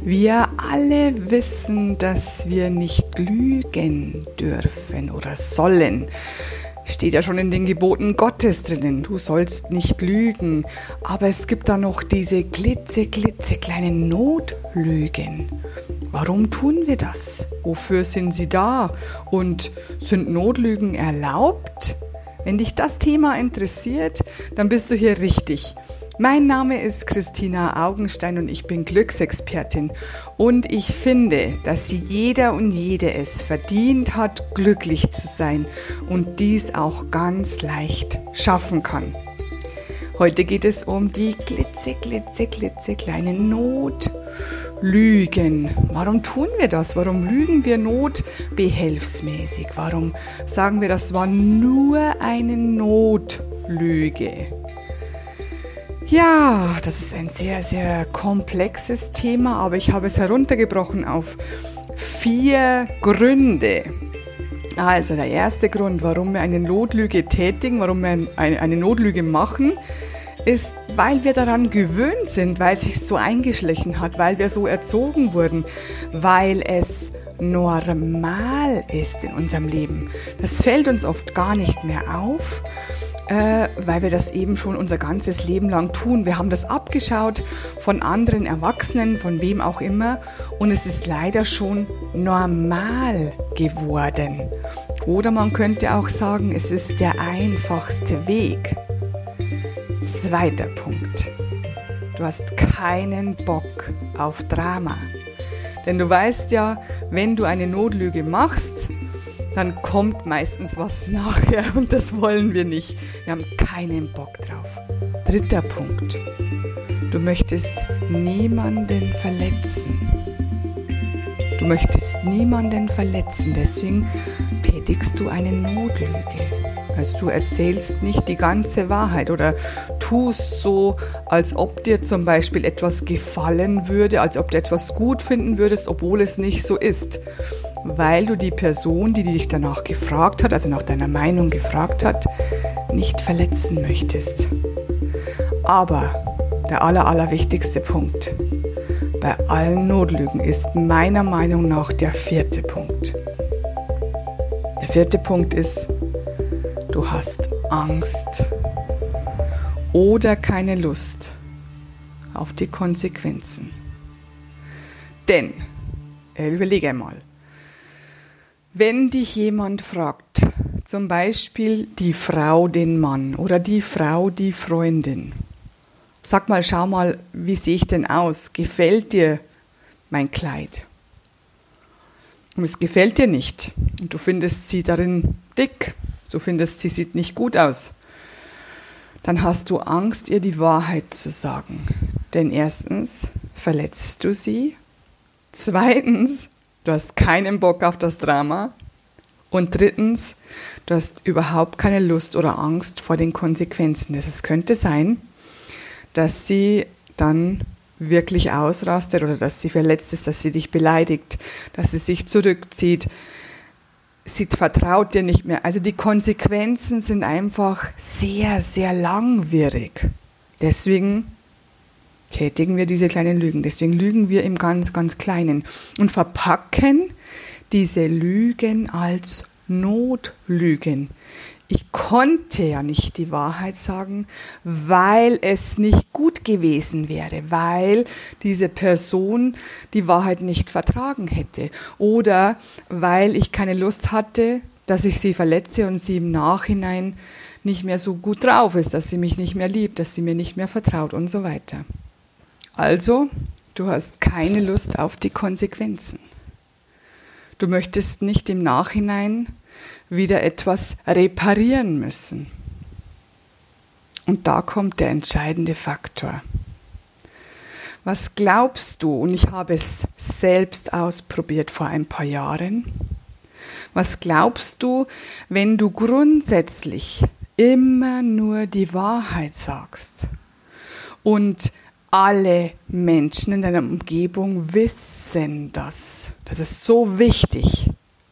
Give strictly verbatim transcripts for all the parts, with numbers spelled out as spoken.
Wir alle wissen, dass wir nicht lügen dürfen oder sollen. Steht ja schon in den Geboten Gottes drinnen, du sollst nicht lügen. Aber es gibt da noch diese klitze, klitze kleinen Notlügen. Warum tun wir das? Wofür sind sie da? Und sind Notlügen erlaubt? Wenn dich das Thema interessiert, dann bist du hier richtig. Mein Name ist Christina Augenstein und ich bin Glücksexpertin. Und ich finde, dass jeder und jede es verdient hat, glücklich zu sein und dies auch ganz leicht schaffen kann. Heute geht es um die klitze, klitze, klitze kleinen Notlügen. Warum tun wir das? Warum lügen wir notbehelfsmäßig? Warum sagen wir, das war nur eine Notlüge? Ja, das ist ein sehr, sehr komplexes Thema, aber ich habe es heruntergebrochen auf vier Gründe. Also der erste Grund, warum wir eine Notlüge tätigen, warum wir eine, eine Notlüge machen, ist, weil wir daran gewöhnt sind, weil es sich so eingeschlichen hat, weil wir so erzogen wurden, weil es normal ist in unserem Leben. Das fällt uns oft gar nicht mehr auf, äh, weil wir das eben schon unser ganzes Leben lang tun. Wir haben das abgeschaut von anderen Erwachsenen, von wem auch immer, und es ist leider schon normal geworden. Oder man könnte auch sagen, es ist der einfachste Weg. Zweiter Punkt. Du hast keinen Bock auf Drama. Denn du weißt ja, wenn du eine Notlüge machst, dann kommt meistens was nachher und das wollen wir nicht. Wir haben keinen Bock drauf. Dritter Punkt. Du möchtest niemanden verletzen. Du möchtest niemanden verletzen, deswegen tätigst du eine Notlüge. Also du erzählst nicht die ganze Wahrheit oder tust so, als ob dir zum Beispiel etwas gefallen würde, als ob du etwas gut finden würdest, obwohl es nicht so ist. Weil du die Person, die dich danach gefragt hat, also nach deiner Meinung gefragt hat, nicht verletzen möchtest. Aber der aller, aller wichtigste Punkt bei allen Notlügen ist meiner Meinung nach der vierte Punkt. Der vierte Punkt ist, du hast Angst oder keine Lust auf die Konsequenzen. Denn, überlege einmal, wenn dich jemand fragt, zum Beispiel die Frau den Mann oder die Frau die Freundin, sag mal, schau mal, wie sehe ich denn aus? Gefällt dir mein Kleid? Und es gefällt dir nicht und du findest sie darin dick, du findest, sie sieht nicht gut aus, dann hast du Angst, ihr die Wahrheit zu sagen. Denn erstens verletzt du sie, zweitens, du hast keinen Bock auf das Drama und drittens, du hast überhaupt keine Lust oder Angst vor den Konsequenzen. Es könnte sein, dass sie dann wirklich ausrastet oder dass sie verletzt ist, dass sie dich beleidigt, dass sie sich zurückzieht. Sie vertraut dir nicht mehr. Also die Konsequenzen sind einfach sehr, sehr langwierig. Deswegen tätigen wir diese kleinen Lügen. Deswegen lügen wir im ganz, ganz Kleinen und verpacken diese Lügen als Notlügen. Ich konnte ja nicht die Wahrheit sagen, weil es nicht gut gewesen wäre, weil diese Person die Wahrheit nicht vertragen hätte oder weil ich keine Lust hatte, dass ich sie verletze und sie im Nachhinein nicht mehr so gut drauf ist, dass sie mich nicht mehr liebt, dass sie mir nicht mehr vertraut und so weiter. Also, du hast keine Lust auf die Konsequenzen. Du möchtest nicht im Nachhinein wieder etwas reparieren müssen. Und da kommt der entscheidende Faktor. Was glaubst du, und ich habe es selbst ausprobiert vor ein paar Jahren, was glaubst du, wenn du grundsätzlich immer nur die Wahrheit sagst und alle Menschen in deiner Umgebung wissen das? Das ist so wichtig.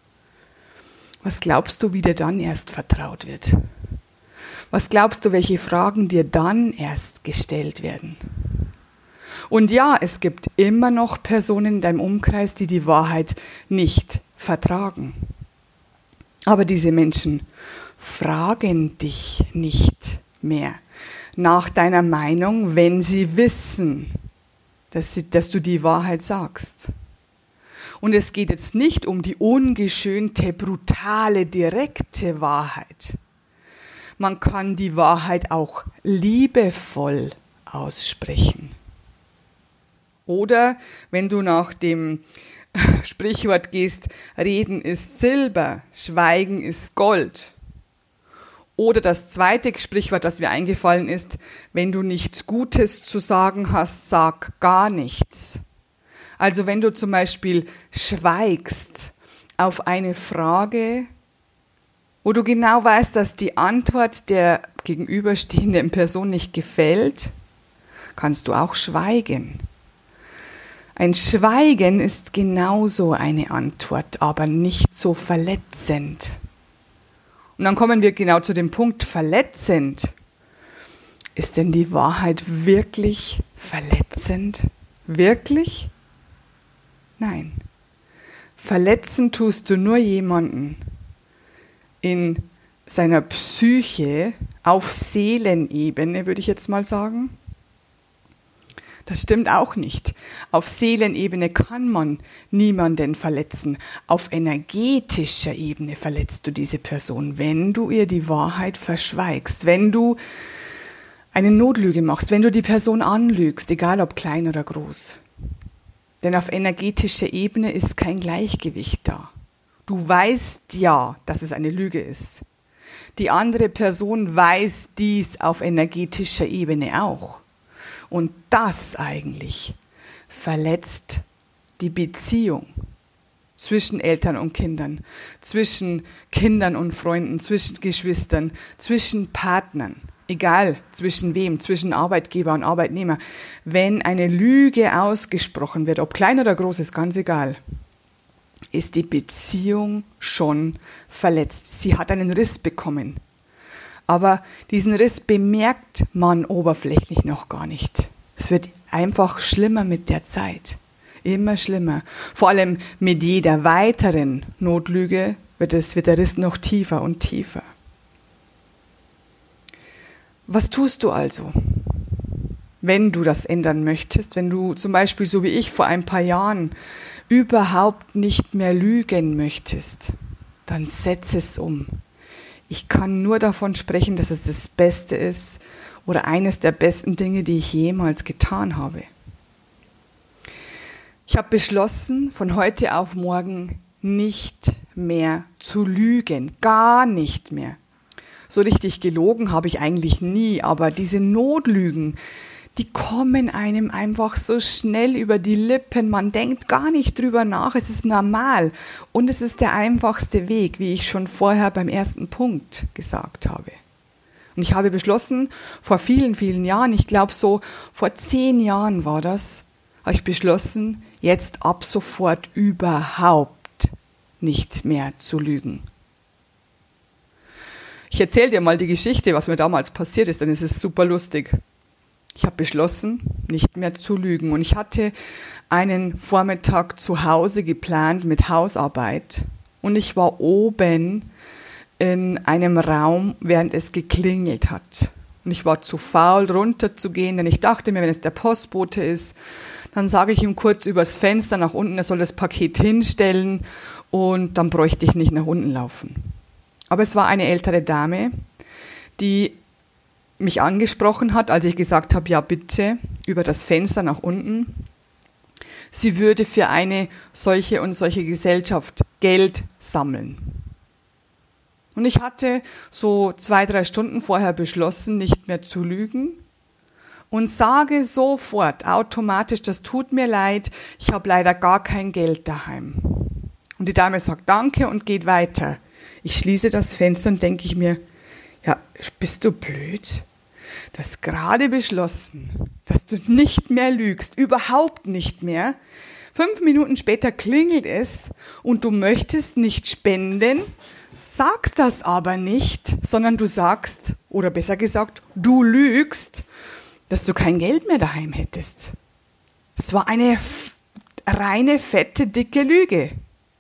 Was glaubst du, wie dir dann erst vertraut wird? Was glaubst du, welche Fragen dir dann erst gestellt werden? Und ja, es gibt immer noch Personen in deinem Umkreis, die die Wahrheit nicht vertragen. Aber diese Menschen fragen dich nicht mehr nach deiner Meinung, wenn sie wissen, dass, sie, dass du die Wahrheit sagst. Und es geht jetzt nicht um die ungeschönte, brutale, direkte Wahrheit. Man kann die Wahrheit auch liebevoll aussprechen. Oder wenn du nach dem Sprichwort gehst, Reden ist Silber, Schweigen ist Gold. Oder das zweite Sprichwort, das mir eingefallen ist, wenn du nichts Gutes zu sagen hast, sag gar nichts. Also wenn du zum Beispiel schweigst auf eine Frage, wo du genau weißt, dass die Antwort der gegenüberstehenden Person nicht gefällt, kannst du auch schweigen. Ein Schweigen ist genauso eine Antwort, aber nicht so verletzend. Und dann kommen wir genau zu dem Punkt, verletzend. Ist denn die Wahrheit wirklich verletzend? Wirklich? Nein. Verletzen tust du nur jemanden in seiner Psyche, auf Seelenebene, würde ich jetzt mal sagen. Das stimmt auch nicht. Auf Seelenebene kann man niemanden verletzen. Auf energetischer Ebene verletzt du diese Person, wenn du ihr die Wahrheit verschweigst, wenn du eine Notlüge machst, wenn du die Person anlügst, egal ob klein oder groß. Denn auf energetischer Ebene ist kein Gleichgewicht da. Du weißt ja, dass es eine Lüge ist. Die andere Person weiß dies auf energetischer Ebene auch. Und das eigentlich verletzt die Beziehung zwischen Eltern und Kindern, zwischen Kindern und Freunden, zwischen Geschwistern, zwischen Partnern, egal zwischen wem, zwischen Arbeitgeber und Arbeitnehmer. Wenn eine Lüge ausgesprochen wird, ob klein oder groß, ist ganz egal, ist die Beziehung schon verletzt. Sie hat einen Riss bekommen. Aber diesen Riss bemerkt man oberflächlich noch gar nicht. Es wird einfach schlimmer mit der Zeit. Immer schlimmer. Vor allem mit jeder weiteren Notlüge wird, es, wird der Riss noch tiefer und tiefer. Was tust du also, wenn du das ändern möchtest? Wenn du zum Beispiel, so wie ich vor ein paar Jahren, überhaupt nicht mehr lügen möchtest, dann setz es um. Ich kann nur davon sprechen, dass es das Beste ist oder eines der besten Dinge, die ich jemals getan habe. Ich habe beschlossen, von heute auf morgen nicht mehr zu lügen, gar nicht mehr. So richtig gelogen habe ich eigentlich nie, aber diese Notlügen, die kommen einem einfach so schnell über die Lippen. Man denkt gar nicht drüber nach. Es ist normal. Und es ist der einfachste Weg, wie ich schon vorher beim ersten Punkt gesagt habe. Und ich habe beschlossen, vor vielen, vielen Jahren, ich glaube so vor zehn Jahren war das, habe ich beschlossen, jetzt ab sofort überhaupt nicht mehr zu lügen. Ich erzähle dir mal die Geschichte, was mir damals passiert ist, denn es ist super lustig. Ich habe beschlossen, nicht mehr zu lügen. Und ich hatte einen Vormittag zu Hause geplant mit Hausarbeit. Und ich war oben in einem Raum, während es geklingelt hat. Und ich war zu faul, runterzugehen, denn ich dachte mir, wenn es der Postbote ist, dann sage ich ihm kurz übers Fenster nach unten, er soll das Paket hinstellen und dann bräuchte ich nicht nach unten laufen. Aber es war eine ältere Dame, die mich angesprochen hat, als ich gesagt habe, ja bitte, über das Fenster nach unten. Sie würde für eine solche und solche Gesellschaft Geld sammeln. Und ich hatte so zwei, drei Stunden vorher beschlossen, nicht mehr zu lügen und sage sofort automatisch, das tut mir leid, ich habe leider gar kein Geld daheim. Und die Dame sagt Danke und geht weiter. Ich schließe das Fenster und denke ich mir, ja, bist du blöd? Du hast gerade beschlossen, dass du nicht mehr lügst, überhaupt nicht mehr. Fünf Minuten später klingelt es und du möchtest nicht spenden, sagst das aber nicht, sondern du sagst, oder besser gesagt, du lügst, dass du kein Geld mehr daheim hättest. Es war eine f- reine, fette, dicke Lüge.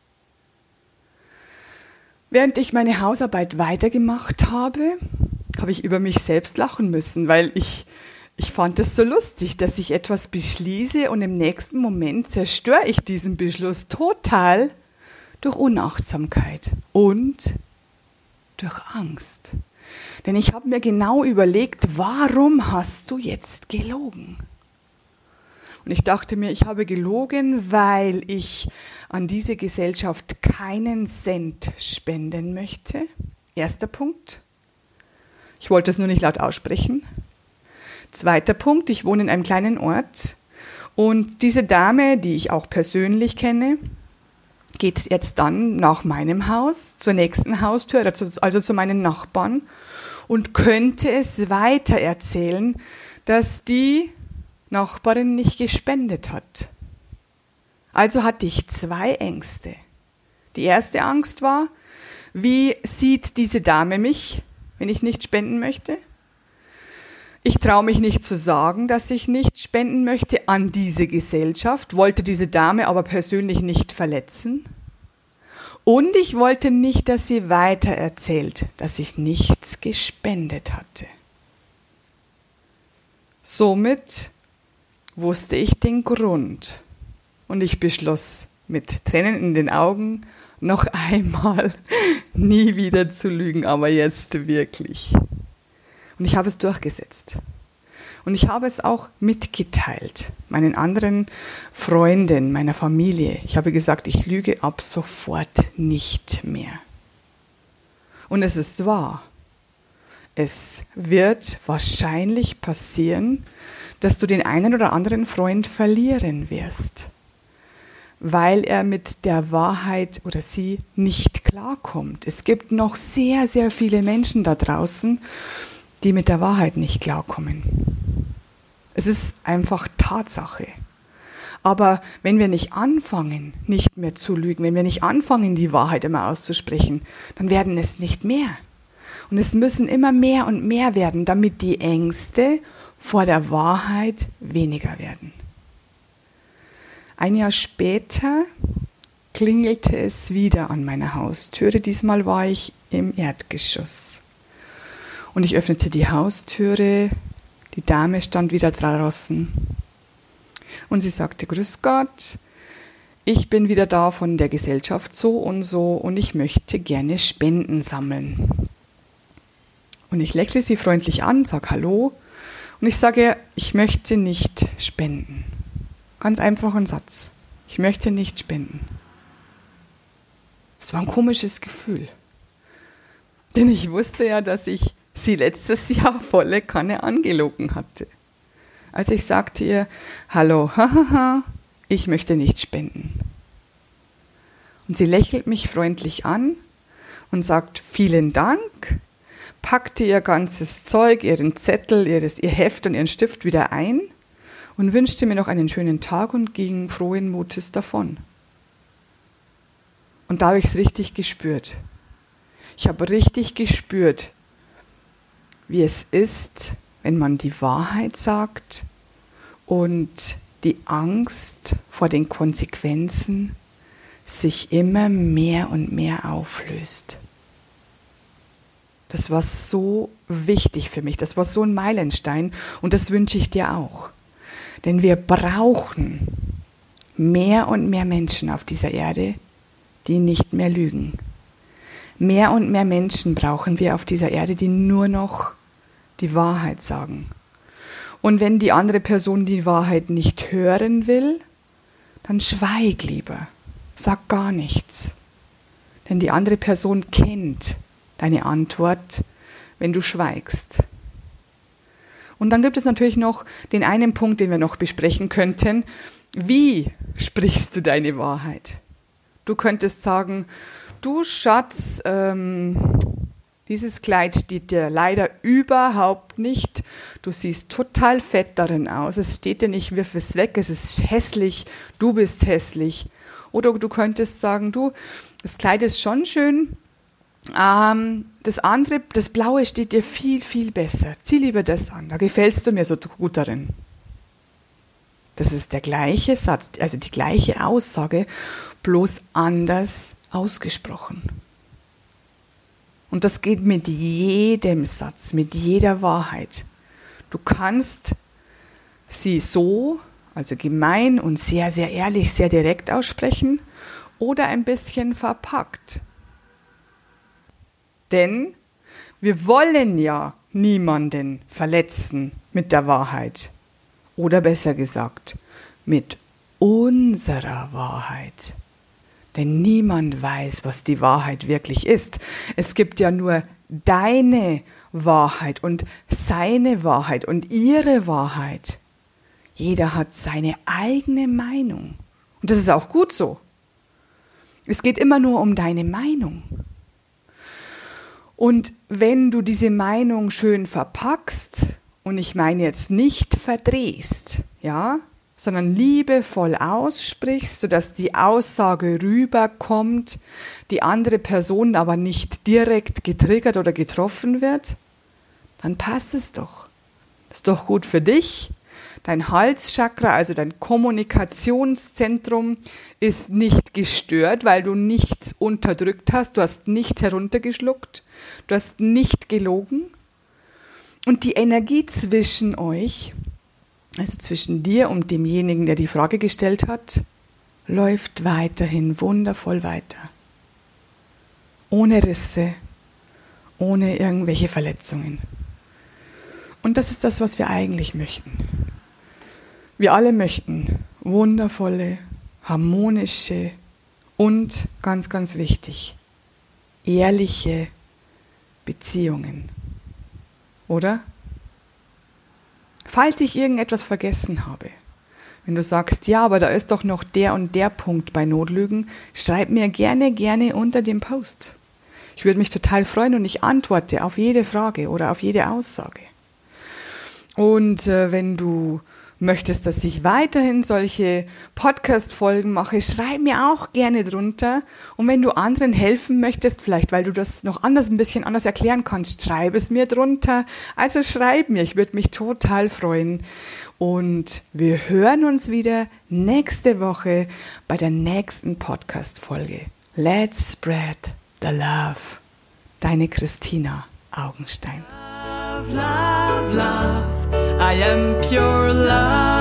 Während ich meine Hausarbeit weitergemacht habe, habe ich über mich selbst lachen müssen, weil ich, ich fand es so lustig, dass ich etwas beschließe und im nächsten Moment zerstöre ich diesen Beschluss total durch Unachtsamkeit und durch Angst. Denn ich habe mir genau überlegt, warum hast du jetzt gelogen? Und ich dachte mir, ich habe gelogen, weil ich an diese Gesellschaft keinen Cent spenden möchte. Erster Punkt. Ich wollte es nur nicht laut aussprechen. Zweiter Punkt, ich wohne in einem kleinen Ort und diese Dame, die ich auch persönlich kenne, geht jetzt dann nach meinem Haus zur nächsten Haustür, also zu meinen Nachbarn und könnte es weitererzählen, dass die Nachbarin nicht gespendet hat. Also hatte ich zwei Ängste. Die erste Angst war, wie sieht diese Dame mich, wenn ich nicht spenden möchte? Ich traue mich nicht zu sagen, dass ich nicht spenden möchte an diese Gesellschaft, wollte diese Dame aber persönlich nicht verletzen. Und ich wollte nicht, dass sie weitererzählt, dass ich nichts gespendet hatte. Somit wusste ich den Grund und ich beschloss mit Tränen in den Augen noch einmal nie wieder zu lügen, aber jetzt wirklich. Und ich habe es durchgesetzt. Und ich habe es auch mitgeteilt, meinen anderen Freunden, meiner Familie. Ich habe gesagt, ich lüge ab sofort nicht mehr. Und es ist wahr. Es wird wahrscheinlich passieren, dass du den einen oder anderen Freund verlieren wirst, weil er mit der Wahrheit oder sie nicht klarkommt. Es gibt noch sehr, sehr viele Menschen da draußen, die mit der Wahrheit nicht klarkommen. Es ist einfach Tatsache. Aber wenn wir nicht anfangen, nicht mehr zu lügen, wenn wir nicht anfangen, die Wahrheit immer auszusprechen, dann werden es nicht mehr. Und es müssen immer mehr und mehr werden, damit die Ängste vor der Wahrheit weniger werden. Ein Jahr später klingelte es wieder an meiner Haustüre. Diesmal war ich im Erdgeschoss. Und ich öffnete die Haustüre. Die Dame stand wieder draußen. Und sie sagte, Grüß Gott, ich bin wieder da von der Gesellschaft so und so und ich möchte gerne Spenden sammeln. Und ich lächle sie freundlich an, sage Hallo. Und ich sage, ich möchte nicht spenden. Ganz einfachen Satz. Ich möchte nicht spenden. Das war ein komisches Gefühl. Denn ich wusste ja, dass ich sie letztes Jahr volle Kanne angelogen hatte. Als ich sagte ihr, hallo, hahaha, ich möchte nicht spenden. Und sie lächelt mich freundlich an und sagt, vielen Dank, packte ihr ganzes Zeug, ihren Zettel, ihres, ihr Heft und ihren Stift wieder ein und wünschte mir noch einen schönen Tag und ging frohen Mutes davon. Und da habe ich es richtig gespürt. Ich habe richtig gespürt, wie es ist, wenn man die Wahrheit sagt und die Angst vor den Konsequenzen sich immer mehr und mehr auflöst. Das war so wichtig für mich, das war so ein Meilenstein und das wünsche ich dir auch. Denn wir brauchen mehr und mehr Menschen auf dieser Erde, die nicht mehr lügen. Mehr und mehr Menschen brauchen wir auf dieser Erde, die nur noch die Wahrheit sagen. Und wenn die andere Person die Wahrheit nicht hören will, dann schweig lieber, sag gar nichts. Denn die andere Person kennt deine Antwort, wenn du schweigst. Und dann gibt es natürlich noch den einen Punkt, den wir noch besprechen könnten. Wie sprichst du deine Wahrheit? Du könntest sagen, du Schatz, ähm, dieses Kleid steht dir leider überhaupt nicht. Du siehst total fett darin aus. Es steht dir nicht, wirf es weg, es ist hässlich, du bist hässlich. Oder du könntest sagen, du, das Kleid ist schon schön, ähm, das andere, das Blaue steht dir viel, viel besser. Zieh lieber das an, da gefällst du mir so gut darin. Das ist der gleiche Satz, also die gleiche Aussage, bloß anders ausgesprochen. Und das geht mit jedem Satz, mit jeder Wahrheit. Du kannst sie so, also gemein und sehr, sehr ehrlich, sehr direkt aussprechen oder ein bisschen verpackt. Denn wir wollen ja niemanden verletzen mit der Wahrheit. Oder besser gesagt, mit unserer Wahrheit. Denn niemand weiß, was die Wahrheit wirklich ist. Es gibt ja nur deine Wahrheit und seine Wahrheit und ihre Wahrheit. Jeder hat seine eigene Meinung. Und das ist auch gut so. Es geht immer nur um deine Meinung. Und wenn du diese Meinung schön verpackst, und ich meine jetzt nicht verdrehst, ja, sondern liebevoll aussprichst, sodass die Aussage rüberkommt, die andere Person aber nicht direkt getriggert oder getroffen wird, dann passt es doch. Das ist doch gut für dich. Dein Halschakra, also dein Kommunikationszentrum, ist nicht gestört, weil du nichts unterdrückt hast, du hast nichts heruntergeschluckt, du hast nicht gelogen. Und die Energie zwischen euch, also zwischen dir und demjenigen, der die Frage gestellt hat, läuft weiterhin wundervoll weiter. Ohne Risse, ohne irgendwelche Verletzungen. Und das ist das, was wir eigentlich möchten. Wir alle möchten wundervolle, harmonische und, ganz, ganz wichtig, ehrliche Beziehungen. Oder? Falls ich irgendetwas vergessen habe, wenn du sagst, ja, aber da ist doch noch der und der Punkt bei Notlügen, schreib mir gerne, gerne unter dem Post. Ich würde mich total freuen und ich antworte auf jede Frage oder auf jede Aussage. Und äh, wenn du möchtest, dass ich weiterhin solche Podcast-Folgen mache, schreib mir auch gerne drunter. Und wenn du anderen helfen möchtest, vielleicht weil du das noch anders, ein bisschen anders erklären kannst, schreib es mir drunter. Also schreib mir, ich würde mich total freuen. Und wir hören uns wieder nächste Woche bei der nächsten Podcast-Folge. Let's spread the love. Deine Christina Augenstein. Love, love, love. I am pure love.